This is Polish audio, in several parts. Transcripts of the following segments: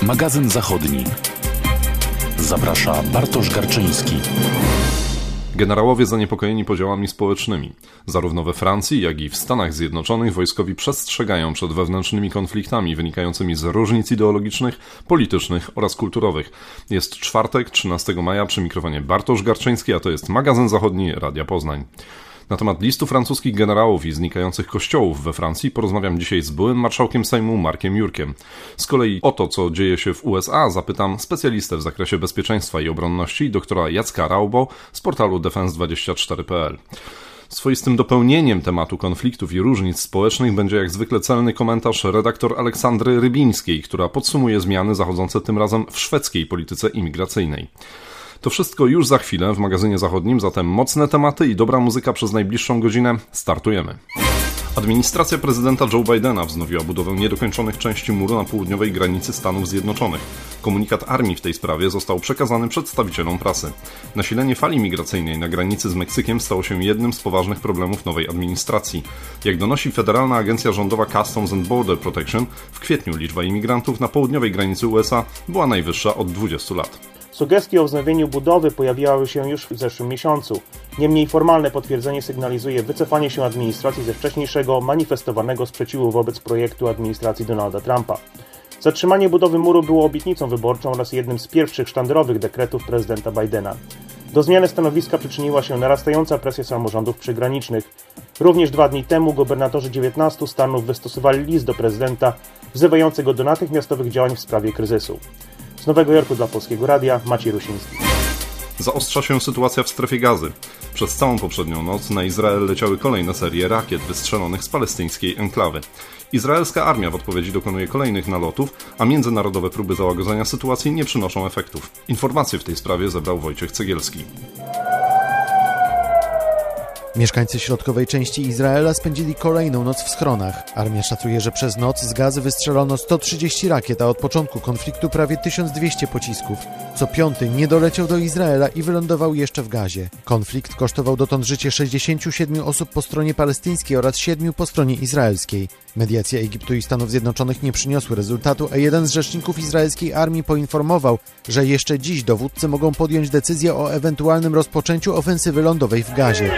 Magazyn Zachodni. Zaprasza Bartosz Garczyński. Generałowie zaniepokojeni podziałami społecznymi. Zarówno we Francji, jak i w Stanach Zjednoczonych wojskowi przestrzegają przed wewnętrznymi konfliktami wynikającymi z różnic ideologicznych, politycznych oraz kulturowych. Jest czwartek, 13 maja, przy mikrofonie Bartosz Garczyński, a to jest Magazyn Zachodni Radia Poznań. Na temat listu francuskich generałów i znikających kościołów we Francji porozmawiam dzisiaj z byłym marszałkiem Sejmu Markiem Jurkiem. Z kolei o to, co dzieje się w USA, zapytam specjalistę w zakresie bezpieczeństwa i obronności, doktora Jacka Raubo z portalu defense24.pl. Swoistym dopełnieniem tematu konfliktów i różnic społecznych będzie jak zwykle celny komentarz redaktor Aleksandry Rybińskiej, która podsumuje zmiany zachodzące tym razem w szwedzkiej polityce imigracyjnej. To wszystko już za chwilę w magazynie zachodnim, zatem mocne tematy i dobra muzyka przez najbliższą godzinę. Startujemy. Administracja prezydenta Joe Bidena wznowiła budowę niedokończonych części muru na południowej granicy Stanów Zjednoczonych. Komunikat armii w tej sprawie został przekazany przedstawicielom prasy. Nasilenie fali migracyjnej na granicy z Meksykiem stało się jednym z poważnych problemów nowej administracji. Jak donosi Federalna Agencja Rządowa Customs and Border Protection, w kwietniu liczba imigrantów na południowej granicy USA była najwyższa od 20 lat. Sugestie o wznowieniu budowy pojawiały się już w zeszłym miesiącu. Niemniej formalne potwierdzenie sygnalizuje wycofanie się administracji ze wcześniejszego manifestowanego sprzeciwu wobec projektu administracji Donalda Trumpa. Zatrzymanie budowy muru było obietnicą wyborczą oraz jednym z pierwszych sztandarowych dekretów prezydenta Bidena. Do zmiany stanowiska przyczyniła się narastająca presja samorządów przygranicznych. Również 2 dni temu gubernatorzy 19 stanów wystosowali list do prezydenta wzywający go do natychmiastowych działań w sprawie kryzysu. Z Nowego Jorku dla Polskiego Radia Maciej Rusiński. Zaostrza się sytuacja w strefie Gazy. Przez całą poprzednią noc na Izrael leciały kolejne serie rakiet wystrzelonych z palestyńskiej enklawy. Izraelska armia w odpowiedzi dokonuje kolejnych nalotów, a międzynarodowe próby załagodzenia sytuacji nie przynoszą efektów. Informacje w tej sprawie zebrał Wojciech Cegielski. Mieszkańcy środkowej części Izraela spędzili kolejną noc w schronach. Armia szacuje, że przez noc z Gazy wystrzelono 130 rakiet, a od początku konfliktu prawie 1200 pocisków. Co piąty nie doleciał do Izraela i wylądował jeszcze w Gazie. Konflikt kosztował dotąd życie 67 osób po stronie palestyńskiej oraz 7 po stronie izraelskiej. Mediacje Egiptu i Stanów Zjednoczonych nie przyniosły rezultatu, a jeden z rzeczników izraelskiej armii poinformował, że jeszcze dziś dowódcy mogą podjąć decyzję o ewentualnym rozpoczęciu ofensywy lądowej w Gazie.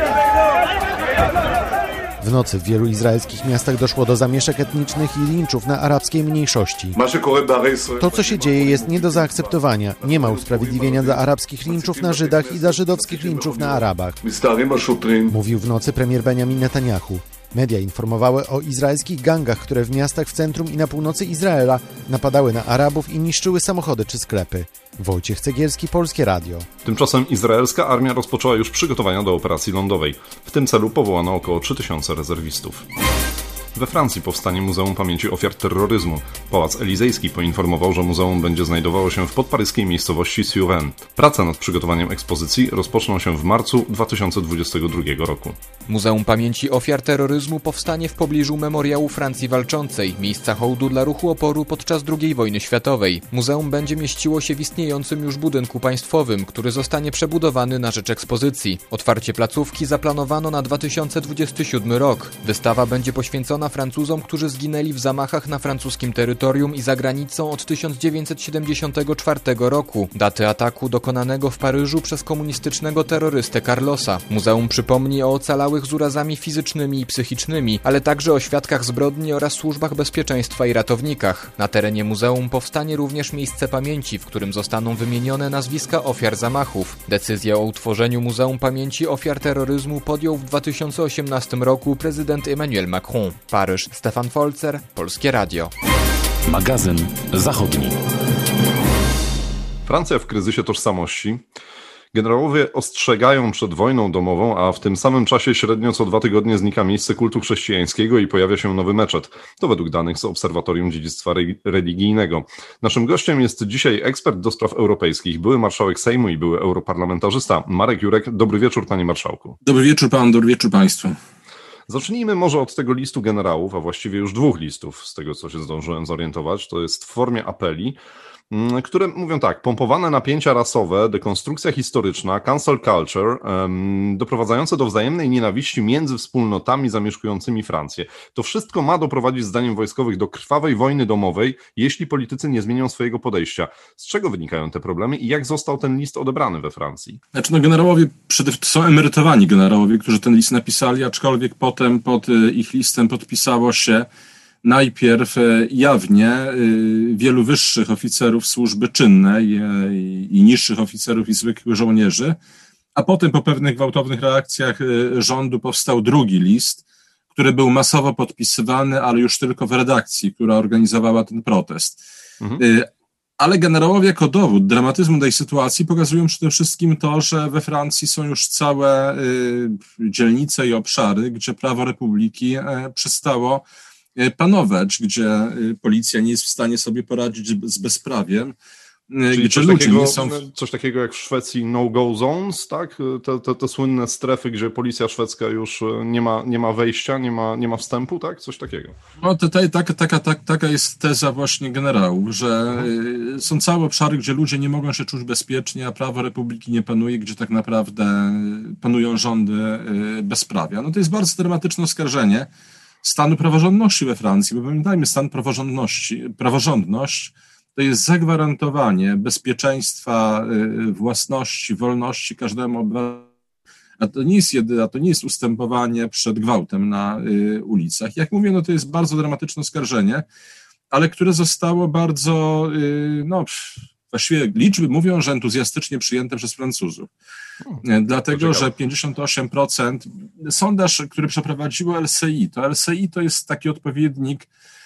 W nocy w wielu izraelskich miastach doszło do zamieszek etnicznych i linczów na arabskiej mniejszości. To, co się dzieje, jest nie do zaakceptowania. Nie ma usprawiedliwienia dla arabskich linczów na Żydach i dla żydowskich linczów na Arabach, mówił w nocy premier Benjamin Netanyahu. Media informowały o izraelskich gangach, które w miastach w centrum i na północy Izraela napadały na Arabów i niszczyły samochody czy sklepy. Wojciech Cegielski, Polskie Radio. Tymczasem izraelska armia rozpoczęła już przygotowania do operacji lądowej. W tym celu powołano około 3000 rezerwistów. We Francji powstanie Muzeum Pamięci Ofiar Terroryzmu. Pałac Elizejski poinformował, że muzeum będzie znajdowało się w podparyskiej miejscowości Suresnes. Prace nad przygotowaniem ekspozycji rozpoczną się w marcu 2022 roku. Muzeum Pamięci Ofiar Terroryzmu powstanie w pobliżu Memoriału Francji Walczącej, miejsca hołdu dla ruchu oporu podczas II wojny światowej. Muzeum będzie mieściło się w istniejącym już budynku państwowym, który zostanie przebudowany na rzecz ekspozycji. Otwarcie placówki zaplanowano na 2027 rok. Wystawa będzie poświęcona Francuzom, którzy zginęli w zamachach na francuskim terytorium i za granicą od 1974 roku, daty ataku dokonanego w Paryżu przez komunistycznego terrorystę Carlosa. Muzeum przypomni o ocalałych z urazami fizycznymi i psychicznymi, ale także o świadkach zbrodni oraz służbach bezpieczeństwa i ratownikach. Na terenie muzeum powstanie również miejsce pamięci, w którym zostaną wymienione nazwiska ofiar zamachów. Decyzję o utworzeniu Muzeum Pamięci Ofiar Terroryzmu podjął w 2018 roku prezydent Emmanuel Macron. Paryż, Stefan Folzer, Polskie Radio. Magazyn Zachodni. Francja w kryzysie tożsamości. Generałowie ostrzegają przed wojną domową, a w tym samym czasie średnio co 2 tygodnie znika miejsce kultu chrześcijańskiego i pojawia się nowy meczet. To według danych z Obserwatorium Dziedzictwa Religijnego. Naszym gościem jest dzisiaj ekspert do spraw europejskich, były marszałek Sejmu i były europarlamentarzysta Marek Jurek. Dobry wieczór, panie marszałku. Dobry wieczór panu, dobry wieczór państwu. Zacznijmy może od tego listu generałów, a właściwie już 2 listów, z tego co się zdążyłem zorientować. To jest w formie apeli. które mówią tak: pompowane napięcia rasowe, dekonstrukcja historyczna, cancel culture, doprowadzające do wzajemnej nienawiści między wspólnotami zamieszkującymi Francję. To wszystko ma doprowadzić, zdaniem wojskowych, do krwawej wojny domowej, jeśli politycy nie zmienią swojego podejścia. Z czego wynikają te problemy i jak został ten list odebrany we Francji? Generałowie, są emerytowani generałowie, którzy ten list napisali, aczkolwiek potem pod ich listem podpisało się najpierw jawnie wielu wyższych oficerów służby czynnej i niższych oficerów i zwykłych żołnierzy, a potem po pewnych gwałtownych reakcjach rządu powstał drugi list, który był masowo podpisywany, ale już tylko w redakcji, która organizowała ten protest. Ale generałowie jako dowód dramatyzmu tej sytuacji pokazują przede wszystkim to, że we Francji są już całe dzielnice i obszary, gdzie prawo republiki przestało panować, gdzie policja nie jest w stanie sobie poradzić z bezprawiem. Czyli coś takiego jak w Szwecji no-go zones, tak? Te słynne strefy, gdzie policja szwedzka już nie ma wejścia, nie ma wstępu, tak? Coś takiego. No taka jest teza właśnie generałów, że są całe obszary, gdzie ludzie nie mogą się czuć bezpiecznie, a prawo republiki nie panuje, gdzie tak naprawdę panują rządy bezprawia. No to jest bardzo dramatyczne oskarżenie stanu praworządności we Francji, bo pamiętajmy, stan praworządność to jest zagwarantowanie bezpieczeństwa, własności, wolności każdemu obywatelowi. A to nie jest ustępowanie przed gwałtem na ulicach. Jak mówię, no to jest bardzo dramatyczne oskarżenie, ale które zostało bardzo, właściwie liczby mówią, że entuzjastycznie przyjęte przez Francuzów. Dlatego, że 58% sondaż, który przeprowadziło LCI, to jest taki odpowiednik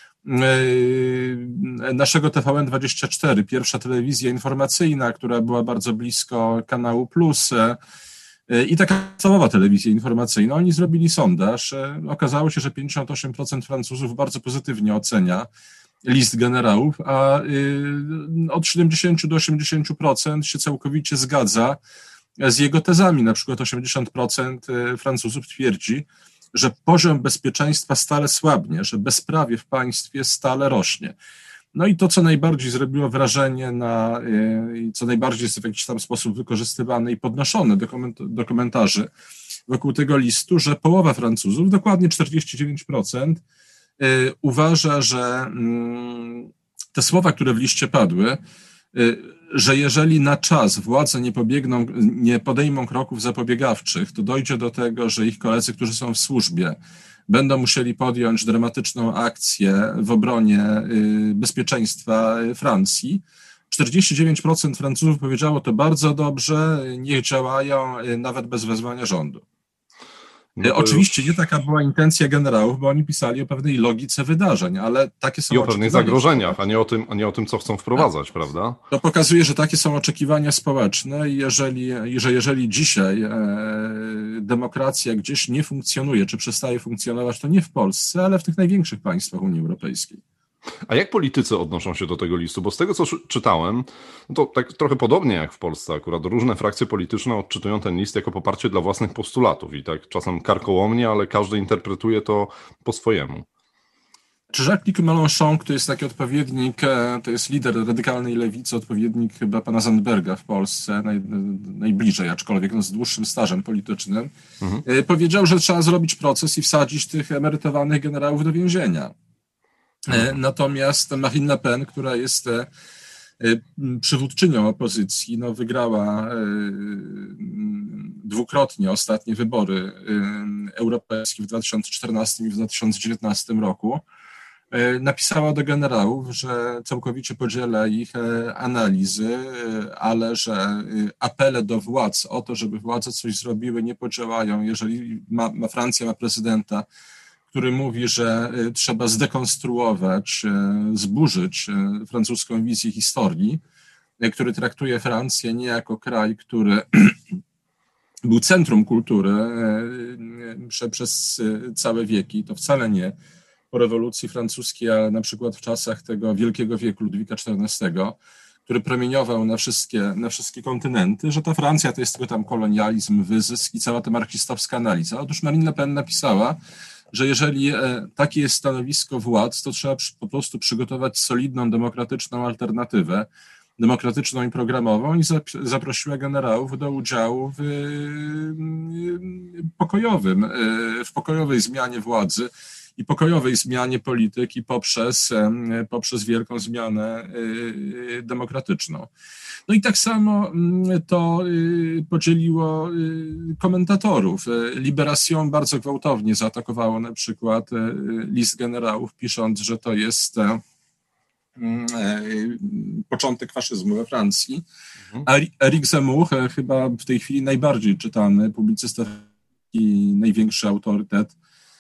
naszego TVN24, pierwsza telewizja informacyjna, która była bardzo blisko kanału Plus i taka podstawowa telewizja informacyjna. Oni zrobili sondaż. Okazało się, że 58% Francuzów bardzo pozytywnie ocenia list generałów, a od 70 do 80% się całkowicie zgadza z jego tezami. Na przykład 80% Francuzów twierdzi, że poziom bezpieczeństwa stale słabnie, że bezprawie w państwie stale rośnie. No i to, co najbardziej zrobiło wrażenie co najbardziej jest w jakiś tam sposób wykorzystywane i podnoszone do komentarzy wokół tego listu, że połowa Francuzów, dokładnie 49%, uważa, że te słowa, które w liście padły, że jeżeli na czas władze nie podejmą kroków zapobiegawczych, to dojdzie do tego, że ich koledzy, którzy są w służbie, będą musieli podjąć dramatyczną akcję w obronie bezpieczeństwa Francji. 49% Francuzów powiedziało to bardzo dobrze, niech działają nawet bez wezwania rządu. Oczywiście nie taka była intencja generałów, bo oni pisali o pewnej logice wydarzeń, ale takie są i o pewnych zagrożeniach, a nie o tym, co chcą wprowadzać, prawda? To pokazuje, że takie są oczekiwania społeczne i jeżeli dzisiaj demokracja gdzieś nie funkcjonuje, czy przestaje funkcjonować, to nie w Polsce, ale w tych największych państwach Unii Europejskiej. A jak politycy odnoszą się do tego listu? Bo z tego, co czytałem, no to tak trochę podobnie jak w Polsce akurat, różne frakcje polityczne odczytują ten list jako poparcie dla własnych postulatów i tak czasem karkołomnie, ale każdy interpretuje to po swojemu. Jacques Mélenchon, to jest taki odpowiednik, to jest lider radykalnej lewicy, odpowiednik chyba pana Zandberga w Polsce, najbliżej, aczkolwiek z dłuższym stażem politycznym, powiedział, że trzeba zrobić proces i wsadzić tych emerytowanych generałów do więzienia. Natomiast Marine Le Pen, która jest przywódczynią opozycji, wygrała dwukrotnie ostatnie wybory europejskie w 2014 i w 2019 roku, napisała do generałów, że całkowicie podziela ich analizy, ale że apele do władz o to, żeby władze coś zrobiły, nie podziałają. Jeżeli Francja ma prezydenta, który mówi, że trzeba zdekonstruować, zburzyć francuską wizję historii, który traktuje Francję nie jako kraj, który był centrum kultury przez całe wieki, to wcale nie po rewolucji francuskiej, ale na przykład w czasach tego wielkiego wieku Ludwika XIV, który promieniował na wszystkie kontynenty, że ta Francja to jest tylko tam kolonializm, wyzysk i cała ta marksistowska analiza. Otóż Marine Le Pen napisała, że jeżeli takie jest stanowisko władz, to trzeba po prostu przygotować solidną, demokratyczną alternatywę, demokratyczną i programową, i zaprosiła generałów do udziału w pokojowej zmianie władzy i pokojowej zmianie polityki poprzez wielką zmianę demokratyczną. No i tak samo to podzieliło komentatorów. Libération bardzo gwałtownie zaatakowało na przykład list generałów, pisząc, że to jest początek faszyzmu we Francji. A Éric Zemmour, chyba w tej chwili najbardziej czytany publicysta i największy autorytet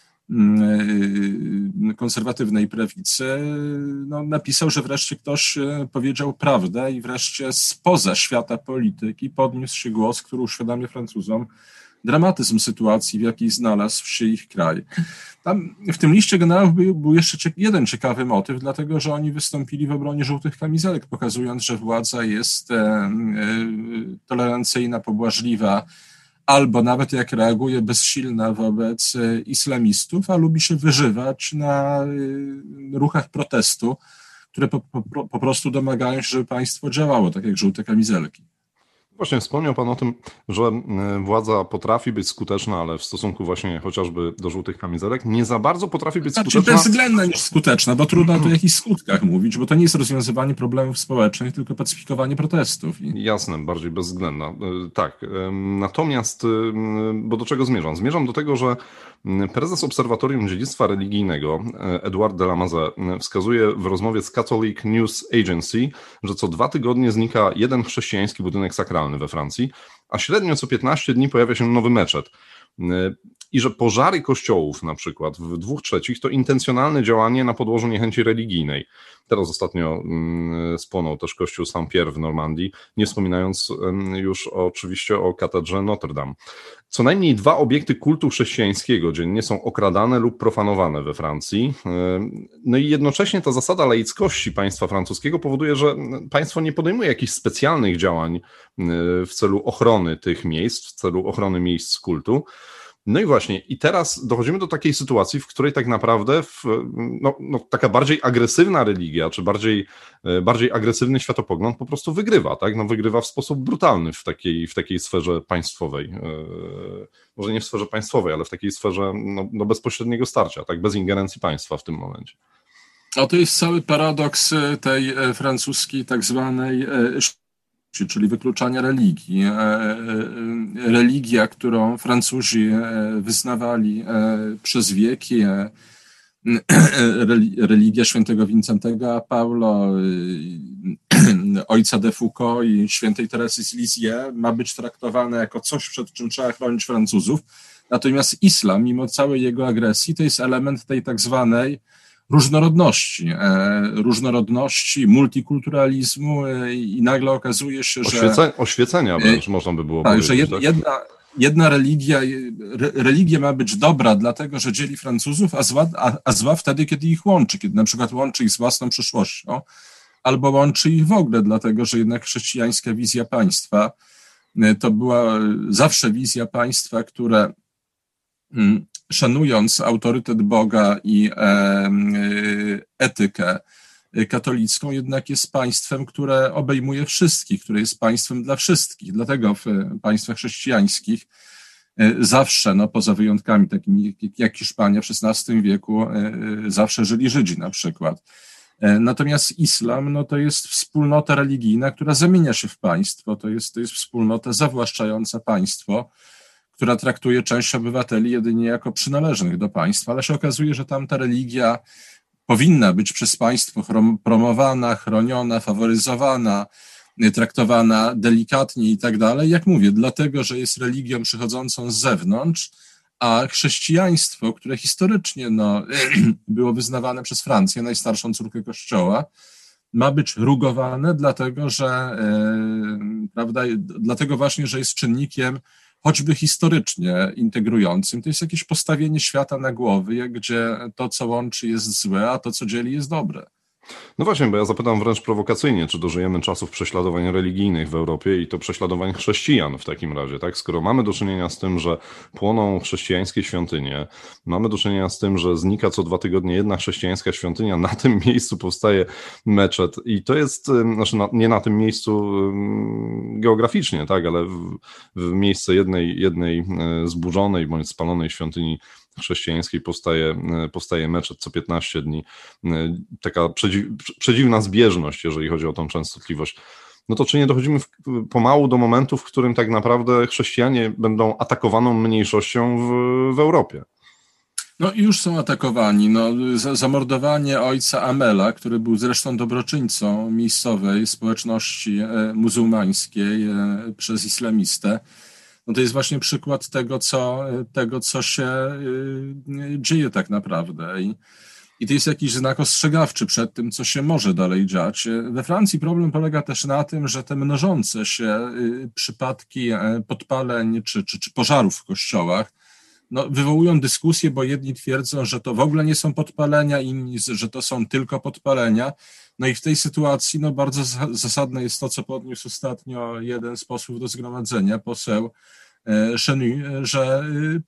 konserwatywnej prawicy, napisał, że wreszcie ktoś powiedział prawdę i wreszcie spoza świata polityki podniósł się głos, który uświadamia Francuzom dramatyzm sytuacji, w jakiej znalazł się ich kraj. Tam w tym liście generałów był jeszcze jeden ciekawy motyw, dlatego że oni wystąpili w obronie żółtych kamizelek, pokazując, że władza jest tolerancyjna, pobłażliwa, albo nawet jak reaguje bezsilna wobec islamistów, a lubi się wyżywać na ruchach protestu, które po prostu domagają się, żeby państwo działało, tak jak żółte kamizelki. Właśnie wspomniał Pan o tym, że władza potrafi być skuteczna, ale w stosunku właśnie chociażby do żółtych kamizelek nie za bardzo potrafi być skuteczna. Bezwzględna niż skuteczna, bo trudno o jakichś skutkach mówić, bo to nie jest rozwiązywanie problemów społecznych, tylko pacyfikowanie protestów. Jasne, bardziej bezwzględna. Tak. Natomiast, bo do czego zmierzam? Zmierzam do tego, że prezes Obserwatorium Dziedzictwa Religijnego Edouard de Lamazet wskazuje w rozmowie z Catholic News Agency, że co 2 tygodnie znika jeden chrześcijański budynek sakralny we Francji, a średnio co 15 dni pojawia się nowy meczet. I że pożary kościołów na przykład w 2/3 to intencjonalne działanie na podłożu niechęci religijnej. Teraz ostatnio spłonął też kościół Saint-Pierre w Normandii, nie wspominając już oczywiście o katedrze Notre Dame. Co najmniej 2 obiekty kultu chrześcijańskiego dziennie są okradane lub profanowane we Francji. No i jednocześnie ta zasada laickości państwa francuskiego powoduje, że państwo nie podejmuje jakichś specjalnych działań w celu ochrony tych miejsc, w celu ochrony miejsc kultu. No i właśnie, i teraz dochodzimy do takiej sytuacji, w której tak naprawdę taka bardziej agresywna religia, czy bardziej agresywny światopogląd po prostu wygrywa, tak? Wygrywa w sposób brutalny w takiej sferze państwowej. Może nie w sferze państwowej, ale w takiej sferze bezpośredniego starcia, tak? Bez ingerencji państwa w tym momencie. A to jest cały paradoks tej francuskiej tak zwanej czyli wykluczania religii. Religia, którą Francuzi wyznawali przez wieki, religia świętego Wincentego a Paulo, ojca de Foucault i świętej Teresy z Lisieux, ma być traktowana jako coś, przed czym trzeba chronić Francuzów. Natomiast islam, mimo całej jego agresji, to jest element tej tak zwanej różnorodności, multikulturalizmu i nagle okazuje się, że... Oświecenia wręcz można by było powiedzieć. Że jedna religia ma być dobra, dlatego że dzieli Francuzów, a zła wtedy, kiedy ich łączy, kiedy na przykład łączy ich z własną przyszłością, albo łączy ich w ogóle, dlatego że jednak chrześcijańska wizja państwa to była zawsze wizja państwa, które szanując autorytet Boga i etykę katolicką, jednak jest państwem, które obejmuje wszystkich, które jest państwem dla wszystkich. Dlatego w państwach chrześcijańskich zawsze, poza wyjątkami takimi jak Hiszpania w XVI wieku, zawsze żyli Żydzi na przykład. Natomiast islam, to jest wspólnota religijna, która zamienia się w państwo. To jest wspólnota zawłaszczająca państwo, która traktuje część obywateli jedynie jako przynależnych do państwa, ale się okazuje, że tamta religia powinna być przez państwo promowana, chroniona, faworyzowana, traktowana delikatnie i tak dalej. Jak mówię, dlatego, że jest religią przychodzącą z zewnątrz, a chrześcijaństwo, które historycznie było wyznawane przez Francję, najstarszą córkę Kościoła, ma być rugowane, dlatego właśnie, że jest czynnikiem choćby historycznie integrującym. To jest jakieś postawienie świata na głowy, gdzie to, co łączy, jest złe, a to, co dzieli, jest dobre. No właśnie, bo ja zapytam wręcz prowokacyjnie, czy dożyjemy czasów prześladowań religijnych w Europie i to prześladowań chrześcijan w takim razie, tak? Skoro mamy do czynienia z tym, że płoną chrześcijańskie świątynie, mamy do czynienia z tym, że znika co 2 tygodnie jedna chrześcijańska świątynia, na tym miejscu powstaje meczet i to jest, znaczy nie na tym miejscu geograficznie, tak, ale w miejsce jednej zburzonej bądź spalonej świątyni chrześcijańskiej powstaje meczet co 15 dni. Taka przedziwna zbieżność, jeżeli chodzi o tą częstotliwość. No to czy nie dochodzimy pomału do momentu, w którym tak naprawdę chrześcijanie będą atakowaną mniejszością w Europie? No i już są atakowani. No, zamordowanie ojca Amela, który był zresztą dobroczyńcą miejscowej społeczności muzułmańskiej przez islamistę, no to jest właśnie przykład tego, co się dzieje tak naprawdę. I to jest jakiś znak ostrzegawczy przed tym, co się może dalej dziać. We Francji problem polega też na tym, że te mnożące się przypadki podpaleń czy pożarów w kościołach no, wywołują dyskusje, bo jedni twierdzą, że to w ogóle nie są podpalenia, inni, że to są tylko podpalenia. No i w tej sytuacji no, bardzo zasadne jest to, co podniósł ostatnio jeden z posłów do zgromadzenia, poseł Chenu, że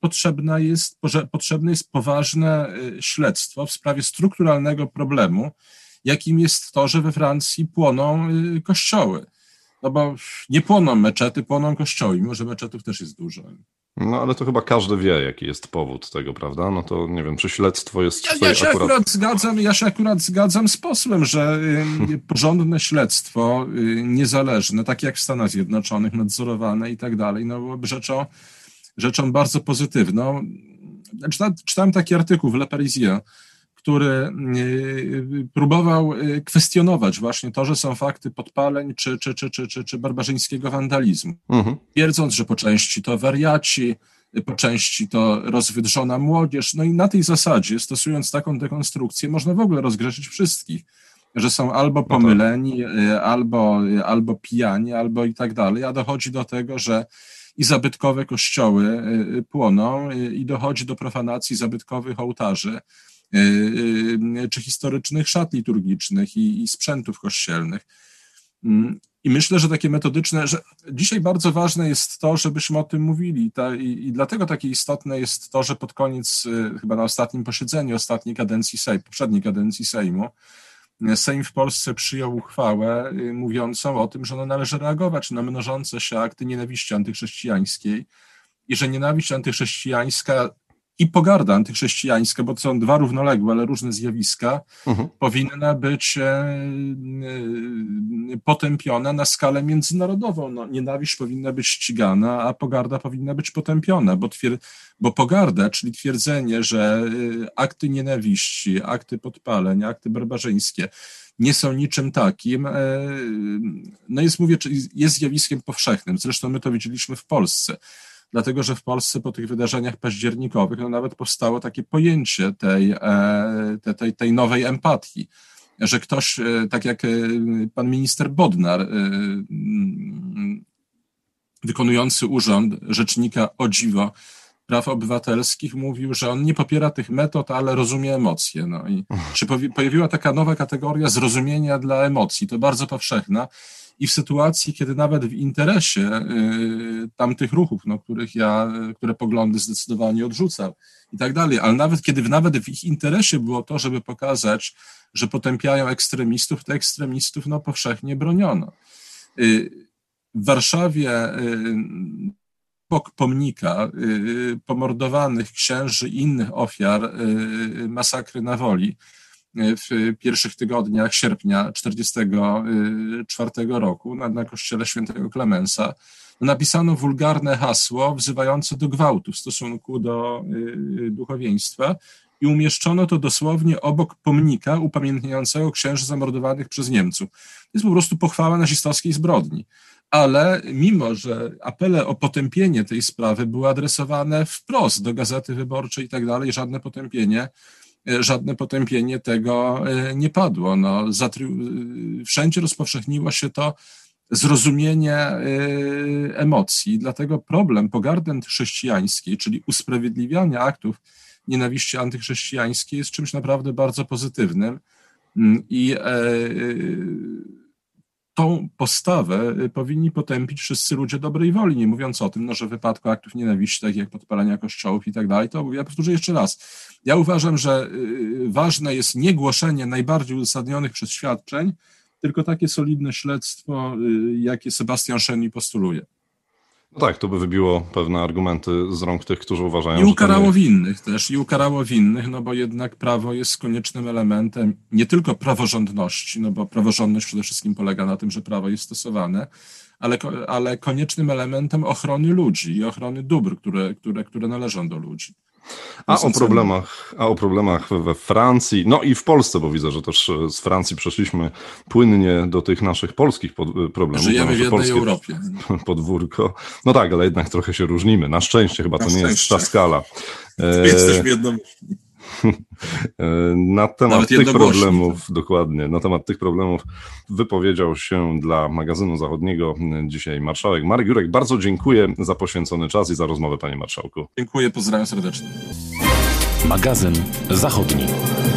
potrzebne jest poważne śledztwo w sprawie strukturalnego problemu, jakim jest to, że we Francji płoną kościoły. No bo nie płoną meczety, płoną kościoły, mimo że meczetów też jest dużo. No ale to chyba każdy wie, jaki jest powód tego, prawda? No to nie wiem, czy śledztwo jest Ja się akurat zgadzam z posłem, że porządne śledztwo, niezależne, tak jak w Stanach Zjednoczonych, nadzorowane i tak dalej, no byłoby rzeczą bardzo pozytywną. Czytałem taki artykuł w Le Parisien, który próbował kwestionować właśnie to, że są fakty podpaleń czy barbarzyńskiego wandalizmu. Twierdząc, że po części to wariaci, po części to rozwydrzona młodzież. No i na tej zasadzie, stosując taką dekonstrukcję, można w ogóle rozgrzeszyć wszystkich, że są albo pomyleni, albo pijani, albo i tak dalej, a dochodzi do tego, że i zabytkowe kościoły płoną i dochodzi do profanacji zabytkowych ołtarzy, czy historycznych szat liturgicznych i sprzętów kościelnych. I myślę, że takie metodyczne, że dzisiaj bardzo ważne jest to, żebyśmy o tym mówili i dlatego takie istotne jest to, że pod koniec, chyba na ostatnim posiedzeniu poprzedniej kadencji Sejmu, Sejm w Polsce przyjął uchwałę mówiącą o tym, że należy reagować na mnożące się akty nienawiści antychrześcijańskiej i że nienawiść antychrześcijańska i pogarda antychrześcijańska, bo to są dwa równoległe, ale różne zjawiska, powinna być potępiona na skalę międzynarodową. No, nienawiść powinna być ścigana, a pogarda powinna być potępiona, bo pogarda, czyli twierdzenie, że akty nienawiści, akty podpaleń, akty barbarzyńskie nie są niczym takim, no jest zjawiskiem powszechnym. Zresztą my to widzieliśmy w Polsce. Dlatego, że w Polsce po tych wydarzeniach październikowych no nawet powstało takie pojęcie tej nowej empatii, że ktoś, tak jak pan minister Bodnar, wykonujący urząd rzecznika, o dziwo, praw obywatelskich, mówił, że on nie popiera tych metod, ale rozumie emocje. No i się pojawiła taka nowa kategoria zrozumienia dla emocji, to bardzo powszechna. I w sytuacji, kiedy nawet w interesie tamtych ruchów, no, które poglądy zdecydowanie odrzucam i tak dalej, ale nawet w ich interesie było to, żeby pokazać, że potępiają ekstremistów, to ekstremistów no, powszechnie broniono. W Warszawie obok pomnika pomordowanych księży i innych ofiar masakry na Woli w pierwszych tygodniach sierpnia 1944 roku na kościele świętego Klemensa napisano wulgarne hasło wzywające do gwałtu w stosunku do duchowieństwa i umieszczono to dosłownie obok pomnika upamiętniającego księży zamordowanych przez Niemców. To jest po prostu pochwała nazistowskiej zbrodni. Ale mimo, że apele o potępienie tej sprawy były adresowane wprost do Gazety Wyborczej i tak dalej, żadne potępienie tego nie padło. No, wszędzie rozpowszechniło się to zrozumienie emocji. Dlatego problem pogardy antychrześcijańskiej, czyli usprawiedliwiania aktów nienawiści antychrześcijańskiej jest czymś naprawdę bardzo pozytywnym. I tą postawę powinni potępić wszyscy ludzie dobrej woli, nie mówiąc o tym, że w wypadku aktów nienawiści, takich jak podpalania kościołów i tak dalej, to ja powtórzę jeszcze raz. Ja uważam, że ważne jest nie głoszenie najbardziej uzasadnionych przeświadczeń, tylko takie solidne śledztwo, jakie Sebastian Cheny postuluje. No tak, to by wybiło pewne argumenty z rąk tych, którzy uważają, I ukarało winnych też, bo jednak prawo jest koniecznym elementem nie tylko praworządności, bo praworządność przede wszystkim polega na tym, że prawo jest stosowane, ale koniecznym elementem ochrony ludzi i ochrony dóbr, które należą do ludzi. A o problemach we Francji, no i w Polsce, bo widzę, że też z Francji przeszliśmy płynnie do tych naszych polskich problemów. Żyjemy w jednej Europie. Podwórko. No tak, ale jednak trochę się różnimy. Na szczęście chyba to nie jest ta skala. Jesteśmy jednomyślni. Na temat tych problemów, dokładnie, na temat tych problemów wypowiedział się dla magazynu zachodniego dzisiaj marszałek Marek Jurek. Bardzo dziękuję za poświęcony czas i za rozmowę, panie marszałku. Dziękuję, pozdrawiam serdecznie. Magazyn zachodni.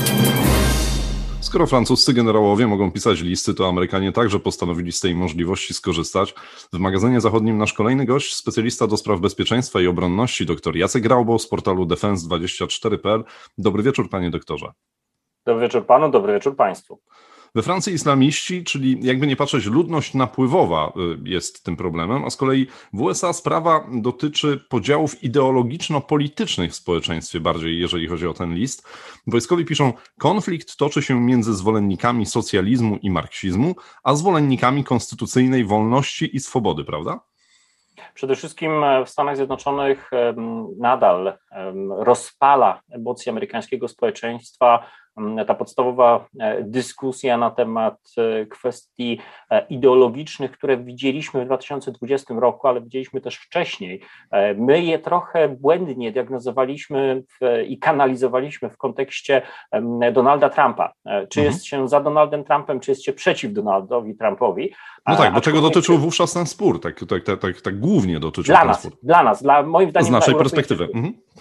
Skoro francuscy generałowie mogą pisać listy, to Amerykanie także postanowili z tej możliwości skorzystać. W magazynie zachodnim nasz kolejny gość, specjalista do spraw bezpieczeństwa i obronności, dr Jacek Raubo z portalu defense24.pl. Dobry wieczór, panie doktorze. Dobry wieczór panu, dobry wieczór państwu. We Francji islamiści, czyli jakby nie patrzeć, ludność napływowa jest tym problemem, a z kolei w USA sprawa dotyczy podziałów ideologiczno-politycznych w społeczeństwie, bardziej jeżeli chodzi o ten list. Wojskowi piszą, konflikt toczy się między zwolennikami socjalizmu i marksizmu, a zwolennikami konstytucyjnej wolności i swobody, prawda? Przede wszystkim w Stanach Zjednoczonych nadal rozpala emocje amerykańskiego społeczeństwa ta podstawowa dyskusja na temat kwestii ideologicznych, które widzieliśmy w 2020 roku, ale widzieliśmy też wcześniej. My je trochę błędnie diagnozowaliśmy i kanalizowaliśmy w kontekście Donalda Trumpa. Czy jest się za Donaldem Trumpem, czy jest się przeciw Donaldowi Trumpowi. No tak, bo czego dotyczył wówczas ten spór? Tak głównie dotyczył ten spór. Dla moim zdaniem... Z naszej perspektywy.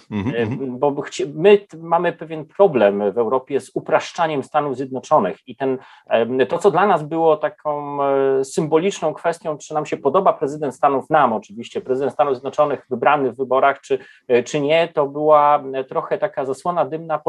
Bo my mamy pewien problem w Europie z upraszczaniem Stanów Zjednoczonych i to, co dla nas było taką symboliczną kwestią, czy nam się podoba prezydent Stanów, oczywiście, prezydent Stanów Zjednoczonych wybrany w wyborach, czy nie, to była trochę taka zasłona dymna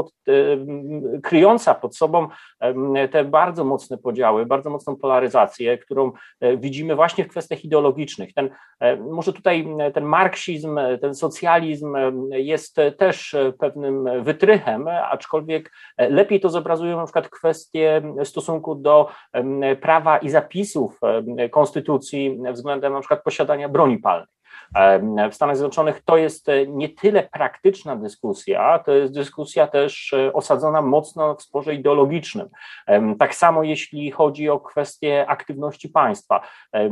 kryjąca pod sobą te bardzo mocne podziały, bardzo mocną polaryzację, którą widzimy właśnie w kwestiach ideologicznych. Może tutaj ten marksizm, ten socjalizm jest też pewnym wytrychem, aczkolwiek lepiej to zobrazują na przykład kwestie stosunku do prawa i zapisów konstytucji względem na przykład posiadania broni palnej. W Stanach Zjednoczonych to jest nie tyle praktyczna dyskusja, to jest dyskusja też osadzona mocno w sporze ideologicznym. Tak samo jeśli chodzi o kwestie aktywności państwa,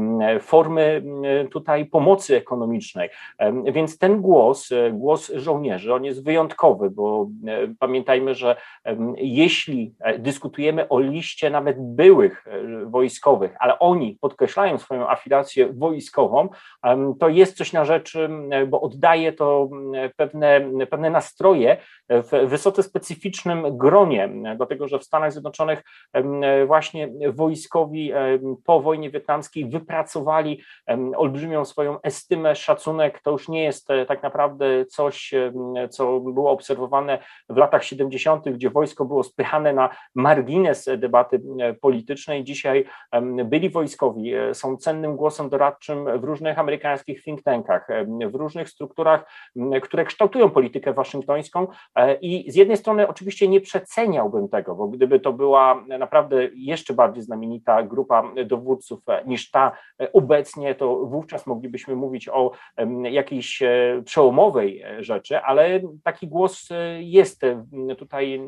formy tutaj pomocy ekonomicznej, więc ten głos żołnierzy, on jest wyjątkowy, bo pamiętajmy, że jeśli dyskutujemy o liście nawet byłych wojskowych, ale oni podkreślają swoją afiliację wojskową, to jest coś na rzeczy, bo oddaje to pewne nastroje w wysoce specyficznym gronie, dlatego że w Stanach Zjednoczonych właśnie wojskowi po wojnie wietnamskiej wypracowali olbrzymią swoją estymę, szacunek. To już nie jest tak naprawdę coś, co było obserwowane w latach 70., gdzie wojsko było spychane na margines debaty politycznej. Dzisiaj byli wojskowi są cennym głosem doradczym w różnych amerykańskich think tankach, w różnych strukturach, które kształtują politykę waszyngtońską i z jednej strony oczywiście nie przeceniałbym tego, bo gdyby to była naprawdę jeszcze bardziej znamienita grupa dowódców niż ta obecnie, to wówczas moglibyśmy mówić o jakiejś przełomowej rzeczy, ale taki głos jest tutaj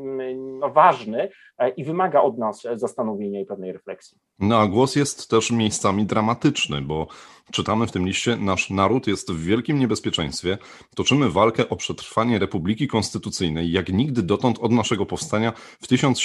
ważny i wymaga od nas zastanowienia i pewnej refleksji. No a głos jest też miejscami dramatyczny, bo czytamy w tym liście, nasz naród jest w wielkim niebezpieczeństwie, toczymy walkę o przetrwanie Republiki Konstytucyjnej jak nigdy dotąd od naszego powstania w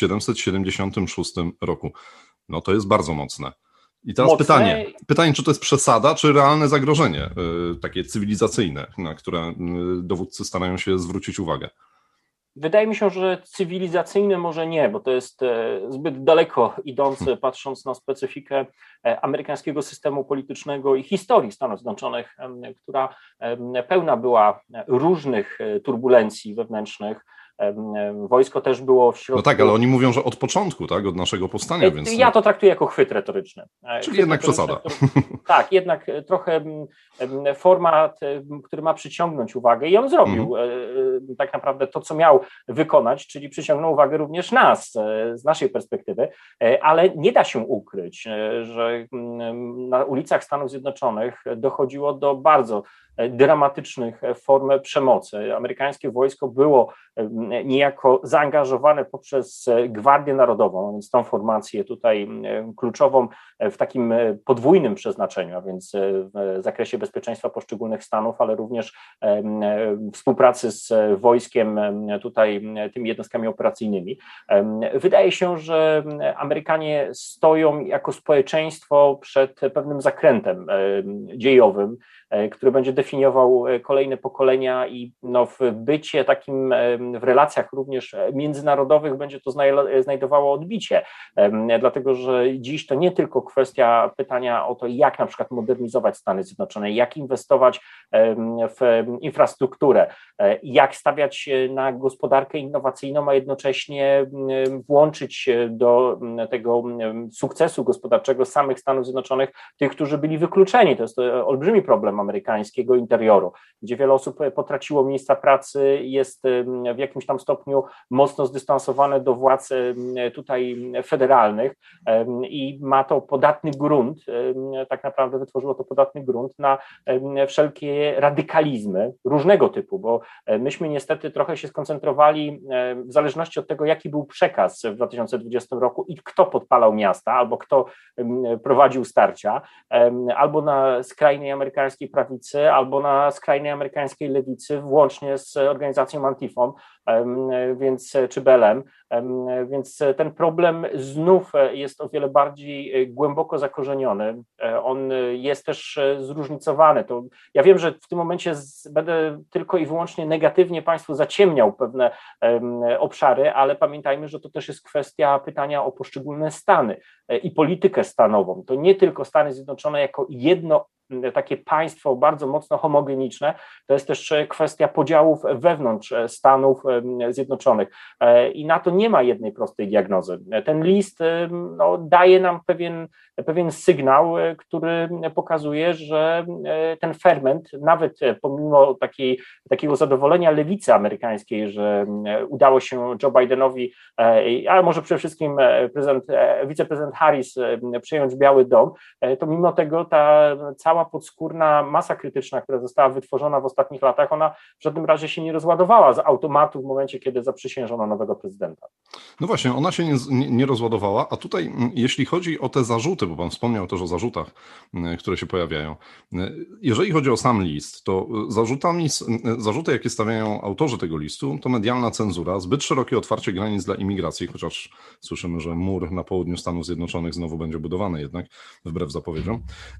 1776 roku. No to jest bardzo mocne. I teraz pytanie, czy to jest przesada, czy realne zagrożenie takie cywilizacyjne, na które dowódcy starają się zwrócić uwagę? Wydaje mi się, że cywilizacyjny może nie, bo to jest zbyt daleko idące, patrząc na specyfikę amerykańskiego systemu politycznego i historii Stanów Zjednoczonych, która pełna była różnych turbulencji wewnętrznych. Wojsko też było w środku. No tak, ale oni mówią, że od początku, tak, od naszego powstania, więc... Ja to traktuję jako chwyt retoryczny. Czyli jednak przesada. Tak, jednak trochę format, który ma przyciągnąć uwagę i on zrobił tak naprawdę to, co miał wykonać, czyli przyciągnął uwagę również nas, z naszej perspektywy, ale nie da się ukryć, że na ulicach Stanów Zjednoczonych dochodziło do bardzo dramatycznych form przemocy. Amerykańskie wojsko było niejako zaangażowane poprzez Gwardię Narodową, więc tą formację tutaj kluczową w takim podwójnym przeznaczeniu, a więc w zakresie bezpieczeństwa poszczególnych stanów, ale również współpracy z wojskiem, tutaj tymi jednostkami operacyjnymi. Wydaje się, że Amerykanie stoją jako społeczeństwo przed pewnym zakrętem dziejowym, który będzie definiował kolejne pokolenia i w bycie takim, w relacjach również międzynarodowych będzie to znajdowało odbicie, dlatego że dziś to nie tylko kwestia pytania o to, jak na przykład modernizować Stany Zjednoczone, jak inwestować w infrastrukturę, jak stawiać na gospodarkę innowacyjną, a jednocześnie włączyć do tego sukcesu gospodarczego samych Stanów Zjednoczonych tych, którzy byli wykluczeni. To jest olbrzymi problem amerykańskiego interioru, gdzie wiele osób potraciło miejsca pracy, jest w jakimś tam stopniu mocno zdystansowane do władz tutaj federalnych i ma to podatny grunt, tak naprawdę wytworzyło to podatny grunt na wszelkie radykalizmy różnego typu, bo myśmy niestety trochę się skoncentrowali w zależności od tego, jaki był przekaz w 2020 roku i kto podpalał miasta, albo kto prowadził starcia, albo na skrajnej amerykańskiej prawicy, albo na skrajnej amerykańskiej lewicy, włącznie z organizacją Antifą, czy BLM, więc ten problem znów jest o wiele bardziej głęboko zakorzeniony. On jest też zróżnicowany. To ja wiem, że w tym momencie będę tylko i wyłącznie negatywnie Państwu zaciemniał pewne obszary, ale pamiętajmy, że to też jest kwestia pytania o poszczególne stany i politykę stanową. To nie tylko Stany Zjednoczone jako jedno takie państwo bardzo mocno homogeniczne, to jest też kwestia podziałów wewnątrz Stanów Zjednoczonych i na to nie ma jednej prostej diagnozy. Ten list daje nam pewien sygnał, który pokazuje, że ten ferment, nawet pomimo takiego zadowolenia lewicy amerykańskiej, że udało się Joe Bidenowi, ale może przede wszystkim wiceprezydent Harris przejąć Biały Dom, to mimo tego ta cała podskórna masa krytyczna, która została wytworzona w ostatnich latach, ona w żadnym razie się nie rozładowała z automatu w momencie, kiedy zaprzysiężono nowego prezydenta. No właśnie, ona się nie rozładowała, a tutaj jeśli chodzi o te zarzuty, bo pan wspomniał też o zarzutach, które się pojawiają. Jeżeli chodzi o sam list, to zarzuty, jakie stawiają autorzy tego listu, to medialna cenzura, zbyt szerokie otwarcie granic dla imigracji, chociaż słyszymy, że mur na południu Stanów Zjednoczonych znowu będzie budowany jednak, wbrew zapowiedziom.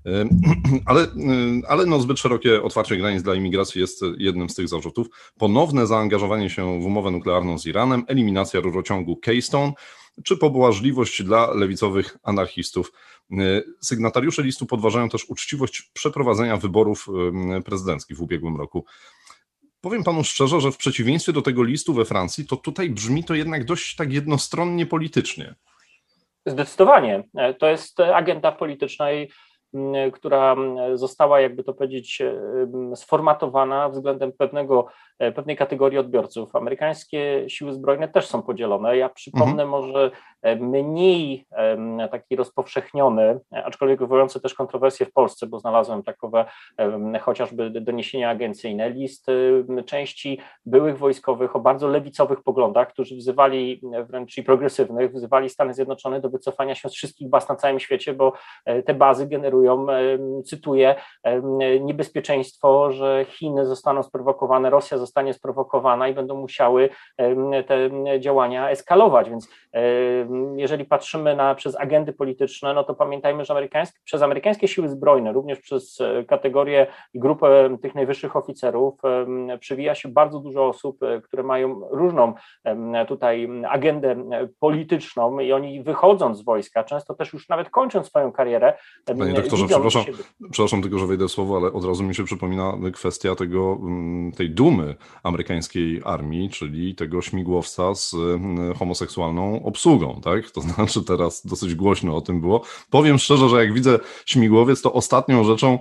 Ale zbyt szerokie otwarcie granic dla imigracji jest jednym z tych zarzutów. Ponowne zaangażowanie się w umowę nuklearną z Iranem, eliminacja rurociągu Keystone, czy pobłażliwość dla lewicowych anarchistów. Sygnatariusze listu podważają też uczciwość przeprowadzenia wyborów prezydenckich w ubiegłym roku. Powiem panu szczerze, że w przeciwieństwie do tego listu we Francji, to tutaj brzmi to jednak dość tak jednostronnie politycznie. Zdecydowanie. To jest agenda polityczna, która została, jakby to powiedzieć, sformatowana względem pewnej kategorii odbiorców. Amerykańskie siły zbrojne też są podzielone. Ja przypomnę może mniej taki rozpowszechniony, aczkolwiek wywołujący też kontrowersje w Polsce, bo znalazłem takowe chociażby doniesienia agencyjne, list części byłych wojskowych o bardzo lewicowych poglądach, którzy wzywali, wręcz i progresywnych, wzywali Stany Zjednoczone do wycofania się z wszystkich baz na całym świecie, bo te bazy generują sugerują, cytuję, niebezpieczeństwo, że Chiny zostaną sprowokowane, Rosja zostanie sprowokowana i będą musiały te działania eskalować, więc jeżeli patrzymy przez agendy polityczne, no to pamiętajmy, że przez amerykańskie siły zbrojne, również przez kategorię i grupę tych najwyższych oficerów przewija się bardzo dużo osób, które mają różną tutaj agendę polityczną i oni wychodząc z wojska, często też już nawet kończąc swoją karierę. Panie doktorze, przepraszam tylko, że wejdę w słowo, ale od razu mi się przypomina kwestia tej dumy amerykańskiej armii, czyli tego śmigłowca z homoseksualną obsługą, tak? To znaczy teraz dosyć głośno o tym było. Powiem szczerze, że jak widzę śmigłowiec, to ostatnią rzeczą,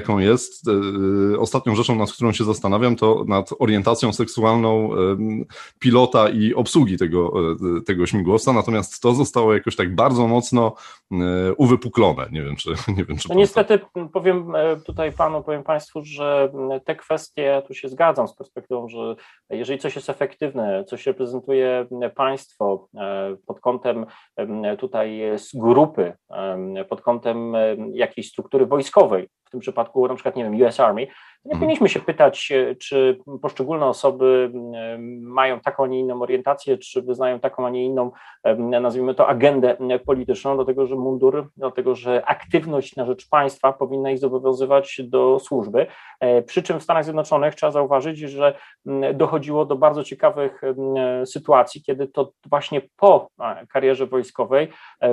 nad którą się zastanawiam, to nad orientacją seksualną pilota i obsługi tego śmigłowca, natomiast to zostało jakoś tak bardzo mocno uwypuklone. Nie wiem, czy no niestety powiem Państwu, że te kwestie, tu się zgadzam z perspektywą, że jeżeli coś jest efektywne, coś reprezentuje państwo pod kątem tutaj z grupy, pod kątem jakiejś struktury wojskowej, w tym przypadku na przykład, nie wiem, US Army, nie powinniśmy się pytać, czy poszczególne osoby mają taką, a nie inną orientację, czy wyznają taką, a nie inną, nazwijmy to, agendę polityczną, dlatego że aktywność na rzecz państwa powinna ich zobowiązywać do służby. Przy czym w Stanach Zjednoczonych trzeba zauważyć, że dochodziło do bardzo ciekawych sytuacji, kiedy to właśnie po karierze wojskowej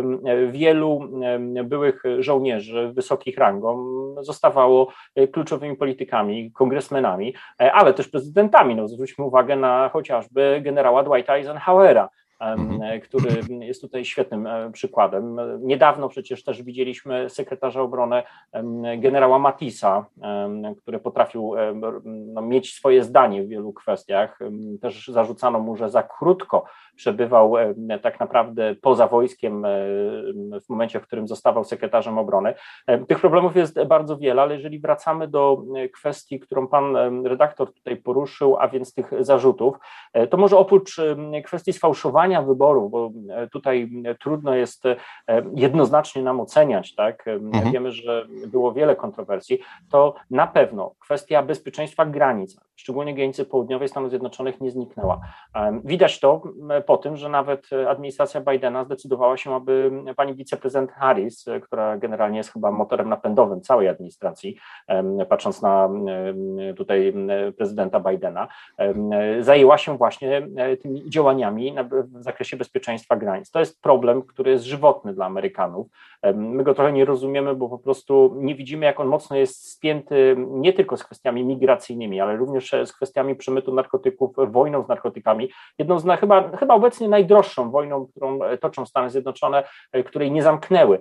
wielu byłych żołnierzy wysokich rangą zostawało kluczowymi politykami, kongresmenami, ale też prezydentami. No, zwróćmy uwagę na chociażby generała Dwighta Eisenhowera, który jest tutaj świetnym przykładem. Niedawno przecież też widzieliśmy sekretarza obrony generała Mattisa, który potrafił mieć swoje zdanie w wielu kwestiach. Też zarzucano mu, że za krótko przebywał tak naprawdę poza wojskiem w momencie, w którym zostawał sekretarzem obrony. Tych problemów jest bardzo wiele, ale jeżeli wracamy do kwestii, którą pan redaktor tutaj poruszył, a więc tych zarzutów, to może oprócz kwestii sfałszowania wyborów, bo tutaj trudno jest jednoznacznie nam oceniać, tak? Wiemy, że było wiele kontrowersji, to na pewno kwestia bezpieczeństwa granic, szczególnie granicy południowej Stanów Zjednoczonych, nie zniknęła. Widać to po tym, że nawet administracja Bidena zdecydowała się, aby pani wiceprezydent Harris, która generalnie jest chyba motorem napędowym całej administracji, patrząc na tutaj prezydenta Bidena, zajęła się właśnie tymi działaniami w zakresie bezpieczeństwa granic. To jest problem, który jest żywotny dla Amerykanów. My go trochę nie rozumiemy, bo po prostu nie widzimy, jak on mocno jest spięty nie tylko z kwestiami migracyjnymi, ale również z kwestiami przemytu narkotyków, wojną z narkotykami. Jedną z chyba obecnie najdroższą wojną, którą toczą Stany Zjednoczone, której nie zamknęły,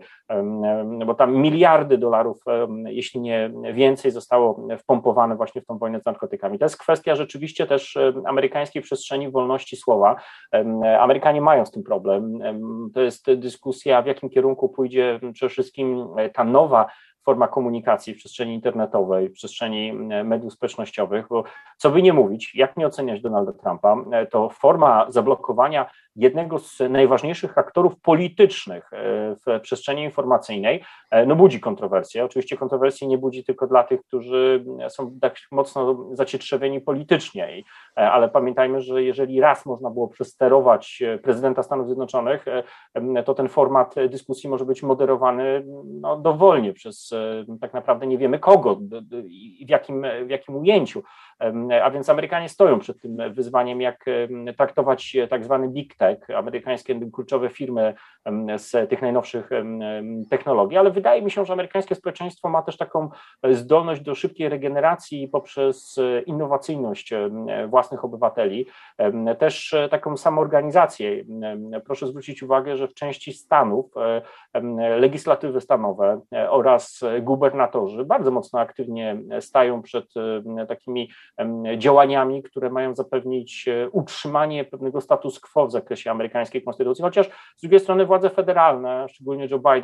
bo tam miliardy dolarów, jeśli nie więcej, zostało wpompowane właśnie w tą wojnę z narkotykami. To jest kwestia rzeczywiście też amerykańskiej przestrzeni wolności słowa. Amerykanie mają z tym problem. To jest dyskusja, w jakim kierunku pójdzie przede wszystkim ta nowa forma komunikacji w przestrzeni internetowej, w przestrzeni mediów społecznościowych, bo co by nie mówić, jak nie oceniać Donalda Trumpa, to forma zablokowania jednego z najważniejszych aktorów politycznych w przestrzeni informacyjnej, no budzi kontrowersje. Oczywiście kontrowersji nie budzi tylko dla tych, którzy są tak mocno zacietrzewieni politycznie, ale pamiętajmy, że jeżeli raz można było przesterować prezydenta Stanów Zjednoczonych, to ten format dyskusji może być moderowany dowolnie przez tak naprawdę nie wiemy kogo i w jakim ujęciu. A więc Amerykanie stoją przed tym wyzwaniem, jak traktować tak zwany big tech, amerykańskie kluczowe firmy z tych najnowszych technologii, ale wydaje mi się, że amerykańskie społeczeństwo ma też taką zdolność do szybkiej regeneracji poprzez innowacyjność własnych obywateli, też taką samoorganizację. Proszę zwrócić uwagę, że w części stanów legislatywy stanowe oraz gubernatorzy bardzo mocno aktywnie stają przed takimi działaniami, które mają zapewnić utrzymanie pewnego status quo w zakresie amerykańskiej konstytucji, chociaż z drugiej strony władze federalne, szczególnie Joe Biden,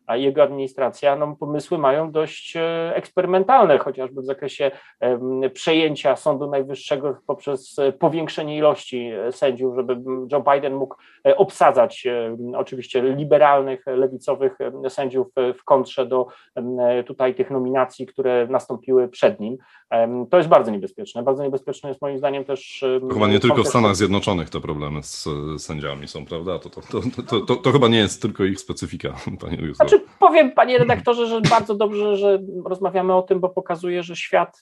a jego administracja, pomysły mają dość eksperymentalne, chociażby w zakresie przejęcia Sądu Najwyższego poprzez powiększenie ilości sędziów, żeby Joe Biden mógł obsadzać oczywiście liberalnych, lewicowych sędziów w kontrze do tutaj tych nominacji, które nastąpiły przed nim. To jest bardzo niebezpieczne. Bardzo niebezpieczne jest moim zdaniem też... Chyba nie tylko w Stanach Zjednoczonych te problemy z sędziami są, prawda? To chyba nie jest tylko ich specyfika, panie Józef. Znaczy, powiem, panie redaktorze, że bardzo dobrze, że rozmawiamy o tym, bo pokazuje, że świat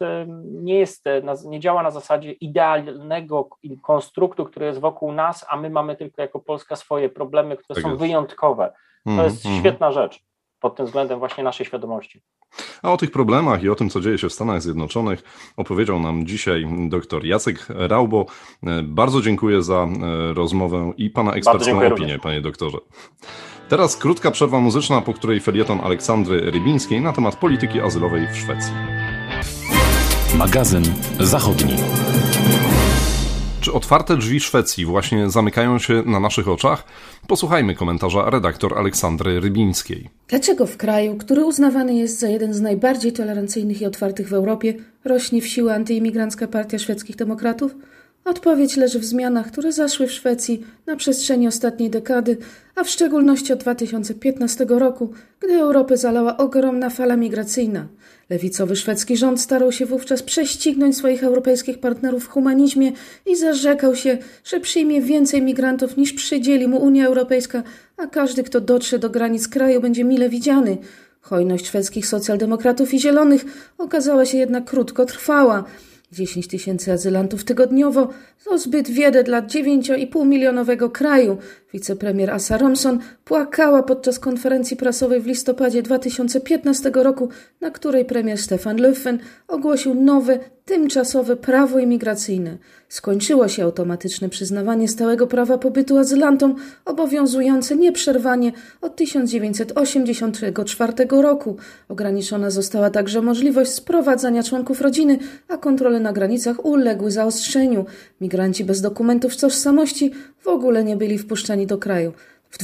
nie działa na zasadzie idealnego konstruktu, który jest wokół nas, a my mamy tylko jako Polska swoje problemy, które są wyjątkowe. To jest świetna rzecz pod tym względem właśnie naszej świadomości. A o tych problemach i o tym, co dzieje się w Stanach Zjednoczonych, opowiedział nam dzisiaj dr Jacek Raubo. Bardzo dziękuję za rozmowę i pana ekspercką opinię, również, panie doktorze. Teraz krótka przerwa muzyczna, po której felieton Aleksandry Rybińskiej na temat polityki azylowej w Szwecji. Magazyn Zachodni. Czy otwarte drzwi Szwecji właśnie zamykają się na naszych oczach? Posłuchajmy komentarza redaktor Aleksandry Rybińskiej. Dlaczego w kraju, który uznawany jest za jeden z najbardziej tolerancyjnych i otwartych w Europie, rośnie w siłę antyimigrancka Partia Szwedzkich Demokratów? Odpowiedź leży w zmianach, które zaszły w Szwecji na przestrzeni ostatniej dekady, a w szczególności od 2015 roku, gdy Europę zalała ogromna fala migracyjna. Lewicowy szwedzki rząd starał się wówczas prześcignąć swoich europejskich partnerów w humanizmie i zarzekał się, że przyjmie więcej migrantów niż przydzieli mu Unia Europejska, a każdy, kto dotrze do granic kraju, będzie mile widziany. Hojność szwedzkich socjaldemokratów i zielonych okazała się jednak krótkotrwała. 10 000 azylantów tygodniowo to zbyt wiele dla 9,5-milionowego kraju. Wicepremier Åsa Romson płakała podczas konferencji prasowej w listopadzie 2015 roku, na której premier Stefan Löfven ogłosił nowe, tymczasowe prawo imigracyjne. Skończyło się automatyczne przyznawanie stałego prawa pobytu azylantom, obowiązujące nieprzerwanie od 1984 roku. Ograniczona została także możliwość sprowadzania członków rodziny, a kontrole na granicach uległy zaostrzeniu. Migranci bez dokumentów tożsamości w ogóle nie byli wpuszczani do kraju. W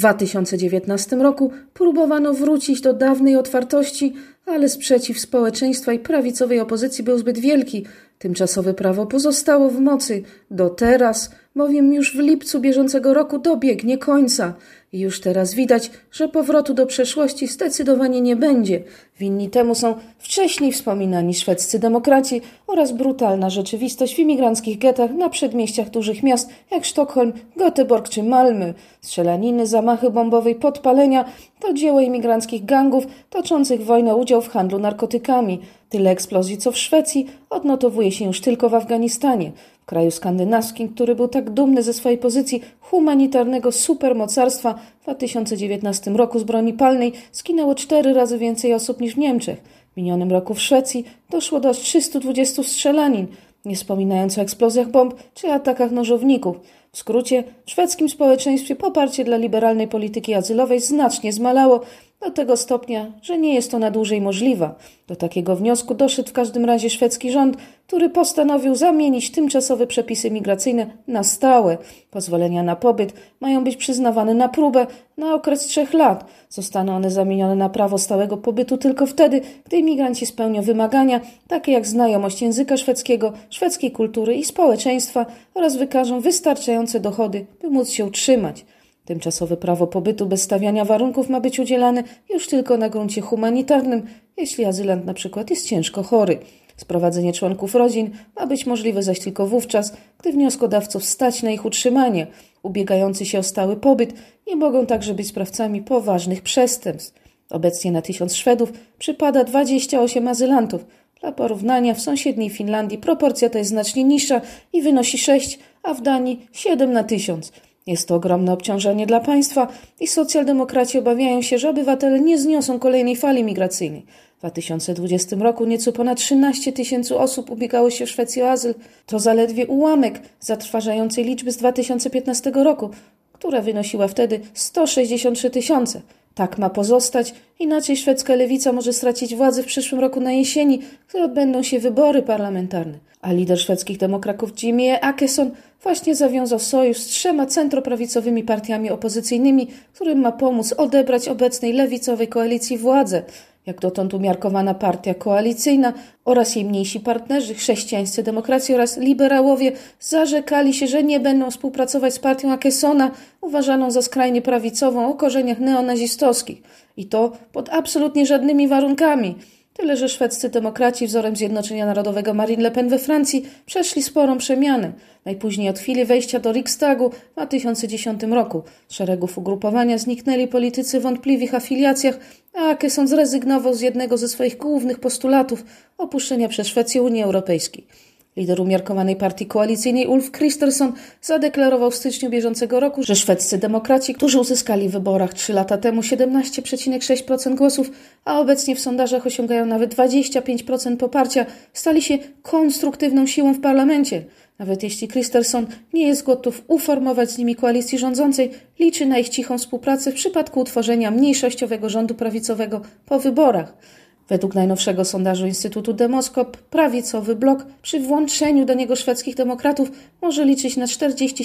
2019 roku próbowano wrócić do dawnej otwartości, ale sprzeciw społeczeństwa i prawicowej opozycji był zbyt wielki. Tymczasowe prawo pozostało w mocy do teraz, bowiem już w lipcu bieżącego roku dobiegnie końca. I już teraz widać, że powrotu do przeszłości zdecydowanie nie będzie. Winni temu są wcześniej wspominani szwedzcy demokraci oraz brutalna rzeczywistość w imigranckich getach na przedmieściach dużych miast jak Sztokholm, Göteborg czy Malmö. Strzelaniny, zamachy bombowe i podpalenia to dzieło imigranckich gangów toczących wojnę udział w handlu narkotykami. Tyle eksplozji co w Szwecji odnotowuje się już tylko w Afganistanie. W kraju skandynawskim, który był tak dumny ze swojej pozycji humanitarnego supermocarstwa, w 2019 roku z broni palnej zginęło 4 razy więcej osób niż w Niemczech. W minionym roku w Szwecji doszło do aż 320 strzelanin, nie wspominając o eksplozjach bomb czy atakach nożowników. W skrócie, w szwedzkim społeczeństwie poparcie dla liberalnej polityki azylowej znacznie zmalało do tego stopnia, że nie jest ona dłużej możliwa. Do takiego wniosku doszedł w każdym razie szwedzki rząd, który postanowił zamienić tymczasowe przepisy migracyjne na stałe. Pozwolenia na pobyt mają być przyznawane na próbę na okres 3 lat. Zostaną one zamienione na prawo stałego pobytu tylko wtedy, gdy imigranci spełnią wymagania, takie jak znajomość języka szwedzkiego, szwedzkiej kultury i społeczeństwa oraz wykażą wystarczające dochody, by móc się utrzymać. Tymczasowe prawo pobytu bez stawiania warunków ma być udzielane już tylko na gruncie humanitarnym, jeśli azylant na przykład jest ciężko chory. Sprowadzenie członków rodzin ma być możliwe zaś tylko wówczas, gdy wnioskodawców stać na ich utrzymanie. Ubiegający się o stały pobyt nie mogą także być sprawcami poważnych przestępstw. Obecnie na 1000 Szwedów przypada 28 azylantów. Dla porównania w sąsiedniej Finlandii proporcja ta jest znacznie niższa i wynosi 6, a w Danii 7 na 1000. Jest to ogromne obciążenie dla państwa i socjaldemokraci obawiają się, że obywatele nie zniosą kolejnej fali migracyjnej. W 2020 roku nieco ponad 13 000 osób ubiegało się w Szwecji o azyl. To zaledwie ułamek zatrważającej liczby z 2015 roku, która wynosiła wtedy 163 000. Tak ma pozostać, inaczej szwedzka lewica może stracić władzę w przyszłym roku na jesieni, gdy odbędą się wybory parlamentarne. A lider szwedzkich demokratów Jimmie Åkesson właśnie zawiązał sojusz z 3 centroprawicowymi partiami opozycyjnymi, którym ma pomóc odebrać obecnej lewicowej koalicji władzę. Jak dotąd umiarkowana partia koalicyjna oraz jej mniejsi partnerzy, chrześcijańscy demokracji oraz liberałowie, zarzekali się, że nie będą współpracować z partią Akessona, uważaną za skrajnie prawicową o korzeniach neonazistowskich. I to pod absolutnie żadnymi warunkami. Tyle, że szwedzcy demokraci wzorem Zjednoczenia Narodowego Marine Le Pen we Francji przeszli sporą przemianę. Najpóźniej od chwili wejścia do Riksdagu w 2010 roku. Z szeregów ugrupowania zniknęli politycy w wątpliwych afiliacjach, a Akesson zrezygnował z jednego ze swoich głównych postulatów opuszczenia przez Szwecję Unii Europejskiej. Lider umiarkowanej partii koalicyjnej Ulf Kristersson zadeklarował w styczniu bieżącego roku, że szwedzcy demokraci, którzy uzyskali w wyborach 3 lata temu 17,6% głosów, a obecnie w sondażach osiągają nawet 25% poparcia, stali się konstruktywną siłą w parlamencie. Nawet jeśli Kristersson nie jest gotów uformować z nimi koalicji rządzącej, liczy na ich cichą współpracę w przypadku utworzenia mniejszościowego rządu prawicowego po wyborach. Według najnowszego sondażu Instytutu Demoskop prawicowy blok przy włączeniu do niego szwedzkich demokratów może liczyć na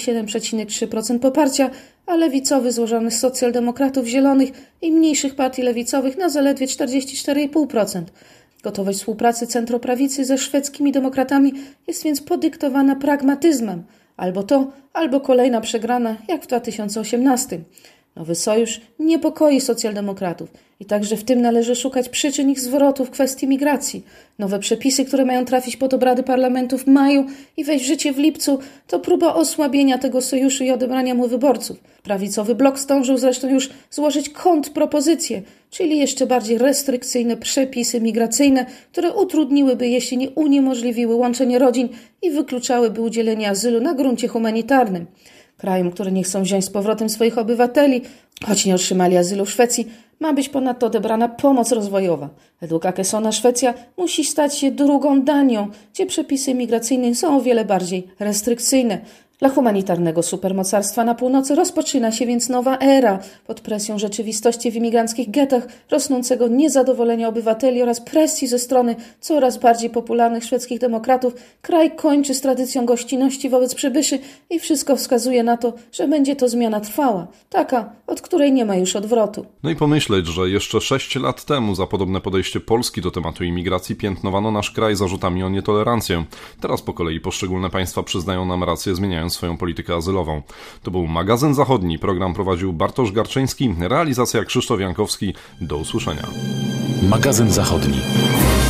47,3% poparcia, a lewicowy złożony z socjaldemokratów, zielonych i mniejszych partii lewicowych na zaledwie 44,5%. Gotowość współpracy centroprawicy ze szwedzkimi demokratami jest więc podyktowana pragmatyzmem. Albo to, albo kolejna przegrana, jak w 2018. Nowy sojusz niepokoi socjaldemokratów i także w tym należy szukać przyczyn ich zwrotu w kwestii migracji. Nowe przepisy, które mają trafić pod obrady parlamentu w maju i wejść w życie w lipcu, to próba osłabienia tego sojuszu i odebrania mu wyborców. Prawicowy blok zdążył zresztą już złożyć kontrpropozycję, czyli jeszcze bardziej restrykcyjne przepisy migracyjne, które utrudniłyby, jeśli nie uniemożliwiły łączenie rodzin i wykluczałyby udzielenie azylu na gruncie humanitarnym. Krajom, które nie chcą wziąć z powrotem swoich obywateli, choć nie otrzymali azylu w Szwecji, ma być ponadto odebrana pomoc rozwojowa. Według Akessona Szwecja musi stać się drugą Danią, gdzie przepisy migracyjne są o wiele bardziej restrykcyjne. Dla humanitarnego supermocarstwa na północy rozpoczyna się więc nowa era. Pod presją rzeczywistości w imigranckich getach, rosnącego niezadowolenia obywateli oraz presji ze strony coraz bardziej popularnych szwedzkich demokratów, kraj kończy z tradycją gościnności wobec przybyszy i wszystko wskazuje na to, że będzie to zmiana trwała. Taka, od której nie ma już odwrotu. No i pomyśleć, że jeszcze 6 lat temu za podobne podejście Polski do tematu imigracji piętnowano nasz kraj zarzutami o nietolerancję. Teraz po kolei poszczególne państwa przyznają nam rację, zmieniając swoją politykę azylową. To był Magazyn Zachodni. Program prowadził Bartosz Garczyński, realizacja Krzysztof Jankowski. Do usłyszenia. Magazyn Zachodni.